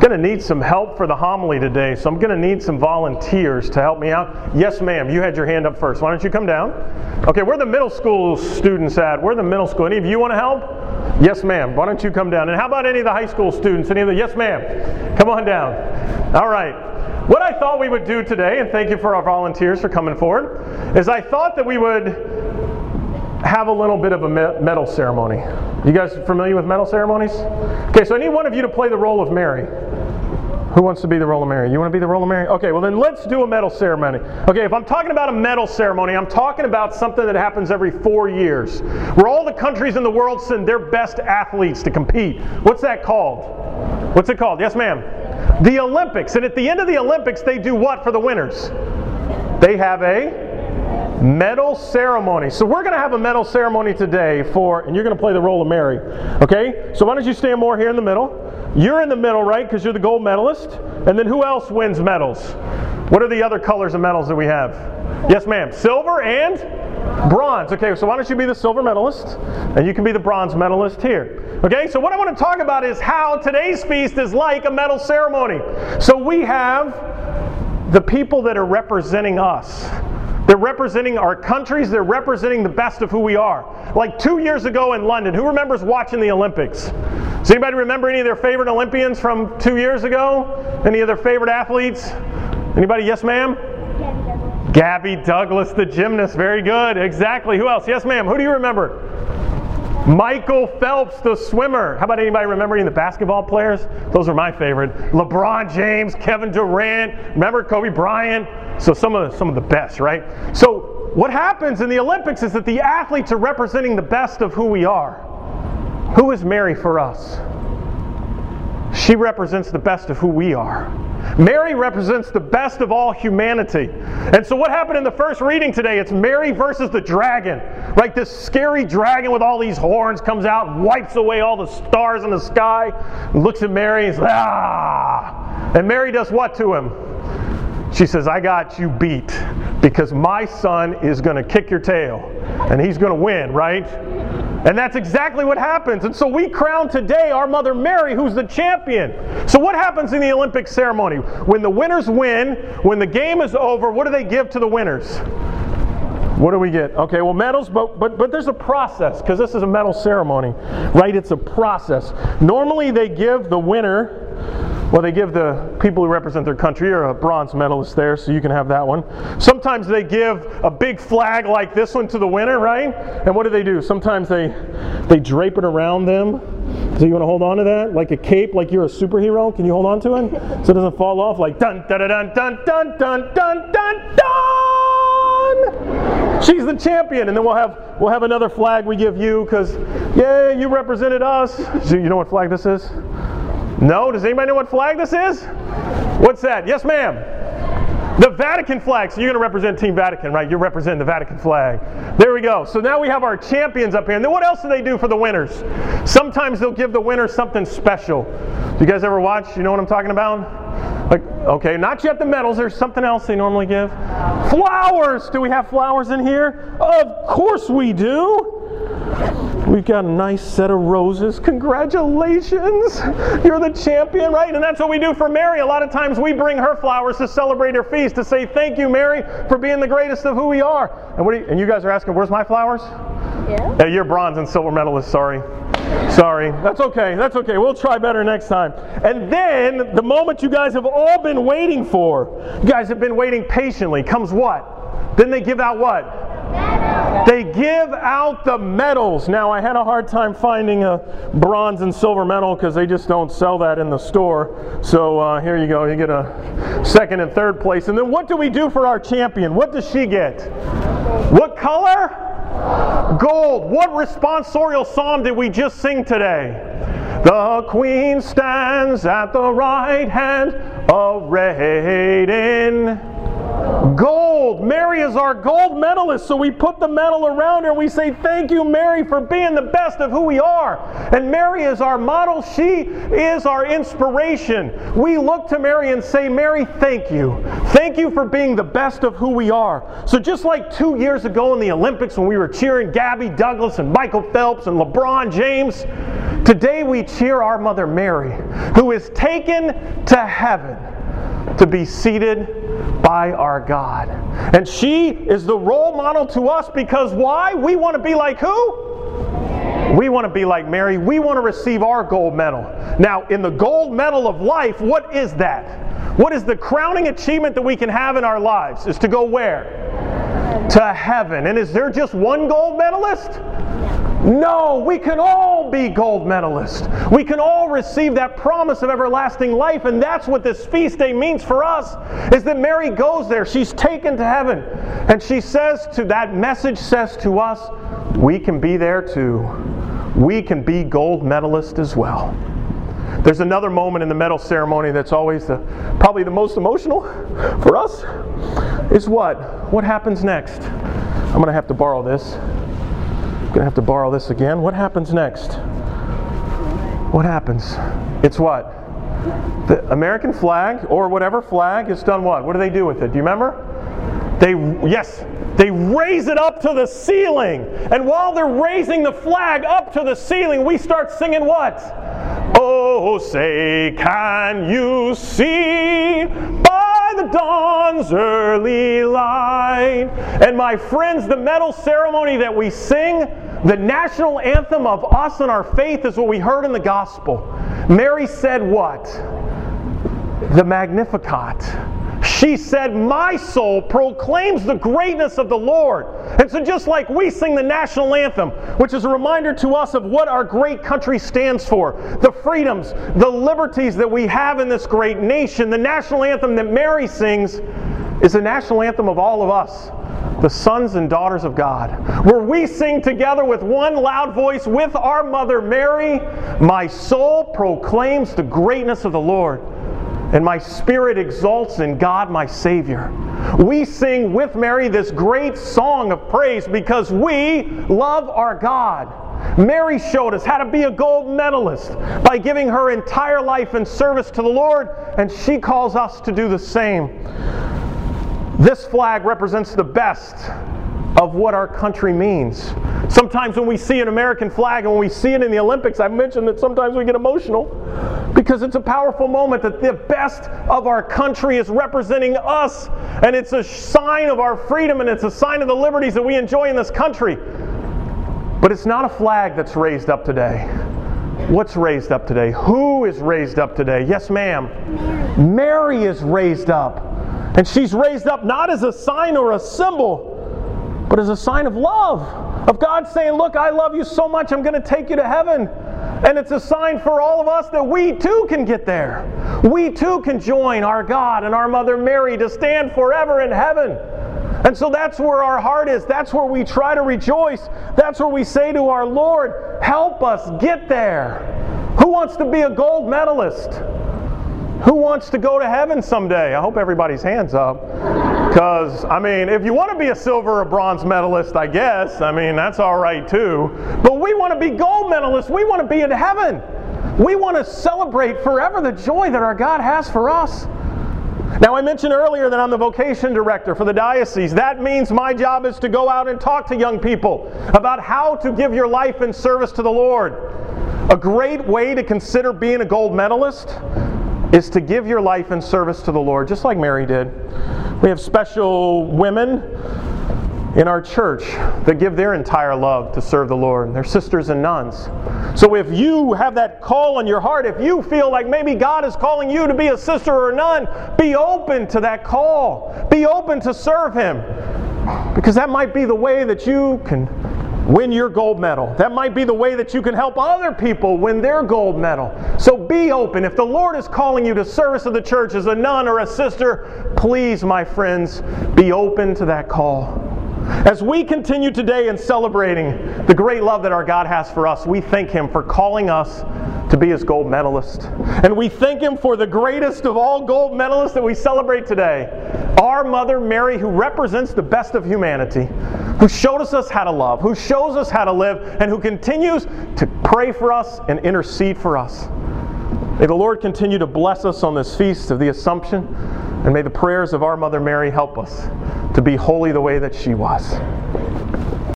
going to need some help for the homily today, so I'm going to need some volunteers to help me out. Yes, ma'am. You had your hand up first. Why don't you come down? Okay, where are the middle school students at? Where are the middle school? Any of you want to help? Yes, ma'am. Why don't you come down? And how about any of the high school students? Any of the? Yes, ma'am. Come on down. All right. What I thought we would do today, and thank you for our volunteers for coming forward, is I thought that we would have a little bit of a medal ceremony. You guys familiar with medal ceremonies? Okay, so I need one of you to play the role of Mary. Who wants to be the role of Mary? You want to be the role of Mary? Okay, well then let's do a medal ceremony. Okay, if I'm talking about a medal ceremony, I'm talking about something that happens every 4 years, where all the countries in the world send their best athletes to compete. What's that called? What's it called? Yes, ma'am. The Olympics. And at the end of the Olympics, they do what for the winners? They have a medal ceremony. So we're going to have a medal ceremony today and you're going to play the role of Mary. Okay? So why don't you stand more here in the middle? You're in the middle, right? Because you're the gold medalist. And then who else wins medals? What are the other colors of medals that we have? Yes, ma'am. Silver and bronze. Okay, so why don't you be the silver medalist? And you can be the bronze medalist here. Okay, so what I want to talk about is how today's feast is like a medal ceremony. So we have the people that are representing us. They're representing our countries. They're representing the best of who we are. Like 2 years ago in London, who remembers watching the Olympics? Does anybody remember any of their favorite Olympians from 2 years ago? Any of their favorite athletes? Anybody? Yes, ma'am? Gabby Douglas, the gymnast. Very good. Exactly. Who else? Yes, ma'am. Who do you remember? Michael Phelps, the swimmer. How about anybody remembering the basketball players? Those are my favorite. LeBron James, Kevin Durant. Remember Kobe Bryant? So some of the best, right? So what happens in the Olympics is that the athletes are representing the best of who we are. Who is Mary for us? She represents the best of who we are. Mary represents the best of all humanity. And so what happened in the first reading today? It's Mary versus the dragon. Right? This scary dragon with all these horns comes out and wipes away all the stars in the sky. And looks at Mary and says, "Ah!" And Mary does what to him? She says, "I got you beat because my son is going to kick your tail and he's going to win," right? And that's exactly what happens. And so we crown today our Mother Mary, who's the champion. So what happens in the Olympic ceremony? When the winners win, when the game is over, what do they give to the winners? What do we get? Okay, well, medals, but there's a process, because this is a medal ceremony, right? It's a process. Normally they give the winner, well, they give the people who represent their country, or a bronze medalist there, so you can have that one. Sometimes they give a big flag like this one to the winner, right? And what do? Sometimes they drape it around them. So you want to hold on to that? Like a cape, like you're a superhero? Can you hold on to it? So it doesn't fall off like dun dun dun dun dun dun dun dun dun! She's the champion, and then we'll have another flag we give you, because, yeah, you represented us. So you know what flag this is? No? Does anybody know what flag this is? What's that? Yes, ma'am. The Vatican flag. So you're going to represent Team Vatican, right? You're representing the Vatican flag. There we go. So now we have our champions up here. And then what else do they do for the winners? Sometimes they'll give the winners something special. Do you guys ever watch? You know what I'm talking about? Like, okay, not yet the medals. There's something else they normally give. Flowers. Do we have flowers in here? Of course we do. We've got a nice set of roses. Congratulations. You're the champion, right? And that's what we do for Mary. A lot of times we bring her flowers to celebrate her feast, to say thank you, Mary, for being the greatest of who we are. And you guys are asking, where's my flowers? Yeah. Hey, you're bronze and silver medalist, sorry. Sorry. That's okay. That's okay. We'll try better next time. And then, the moment you guys have all been waiting for, you guys have been waiting patiently, comes what? Then they give out what? They give out the medals. Now, I had a hard time finding a bronze and silver medal because they just don't sell that in the store. So here you go. You get a second and third place. And then what do we do for our champion? What does she get? What color? Gold. What responsorial psalm did we just sing today? The Queen stands at the right hand, arrayed in Gold. Mary is our gold medalist, so we put the medal around her and we say, thank you, Mary, for being the best of who we are. And Mary is our model. She is our inspiration. We look to Mary and say, Mary, thank you. Thank you for being the best of who we are. So just like 2 years ago in the Olympics when we were cheering Gabby Douglas and Michael Phelps and LeBron James, today we cheer our Mother Mary, who is taken to heaven to be seated by our God. And she is the role model to us because why? We want to be like who? We want to be like Mary. We want to receive our gold medal. Now, in the gold medal of life, what is that? What is the crowning achievement that we can have in our lives? Is to go where? To heaven. And is there just one gold medalist? No, we can all be gold medalists. We can all receive that promise of everlasting life, and that's what this feast day means for us, is that Mary goes there. She's taken to heaven, and she says to that message says to us, we can be there too. We can be gold medalists as well. There's another moment in the medal ceremony that's always probably the most emotional for us, is what? What happens next? I'm going to have to borrow this. Going to have to borrow this again. What happens next? What happens? It's what? The American flag, or whatever flag, is done what? What do they do with it? Do you remember? They raise it up to the ceiling. And while they're raising the flag up to the ceiling, we start singing what? Oh, say, can you see by the dawn's early light? And my friends, the medal ceremony that we sing, the national anthem of us and our faith, is what we heard in the gospel. Mary said what? The Magnificat. She said, my soul proclaims the greatness of the Lord. And so just like we sing the national anthem, which is a reminder to us of what our great country stands for, the freedoms, the liberties that we have in this great nation, the national anthem that Mary sings is the national anthem of all of us, the sons and daughters of God, where we sing together with one loud voice with our Mother Mary, my soul proclaims the greatness of the Lord, and my spirit exalts in God my Savior. We sing with Mary this great song of praise because we love our God. Mary showed us how to be a gold medalist by giving her entire life in service to the Lord, and she calls us to do the same. This flag represents the best of what our country means. Sometimes when we see an American flag and when we see it in the Olympics, I've mentioned that sometimes we get emotional because it's a powerful moment that the best of our country is representing us, and it's a sign of our freedom and it's a sign of the liberties that we enjoy in this country. But it's not a flag that's raised up today. What's raised up today? Who is raised up today? Yes, ma'am. Mary is raised up. And she's raised up not as a sign or a symbol, but as a sign of love. Of God saying, look, I love you so much, I'm going to take you to heaven. And it's a sign for all of us that we too can get there. We too can join our God and our Mother Mary to stand forever in heaven. And so that's where our heart is. That's where we try to rejoice. That's where we say to our Lord, help us get there. Who wants to be a gold medalist? Who wants to go to heaven someday? I hope everybody's hand's up. Because, if you want to be a silver or bronze medalist, I guess, that's all right too. But we want to be gold medalists. We want to be in heaven. We want to celebrate forever the joy that our God has for us. Now, I mentioned earlier that I'm the vocation director for the diocese. That means my job is to go out and talk to young people about how to give your life in service to the Lord. A great way to consider being a gold medalist is to give your life in service to the Lord, just like Mary did. We have special women in our church that give their entire love to serve the Lord. They're sisters and nuns. So if you have that call on your heart, if you feel like maybe God is calling you to be a sister or a nun, be open to that call. Be open to serve Him. Because that might be the way that you can win your gold medal. That might be the way that you can help other people win their gold medal. So be open. If the Lord is calling you to service of the church as a nun or a sister, please, my friends, be open to that call. As we continue today in celebrating the great love that our God has for us, we thank Him for calling us to be his gold medalist. And we thank him for the greatest of all gold medalists that we celebrate today, our Mother Mary, who represents the best of humanity, who showed us how to love, who shows us how to live, and who continues to pray for us and intercede for us. May the Lord continue to bless us on this feast of the Assumption, and may the prayers of our Mother Mary help us to be holy the way that she was.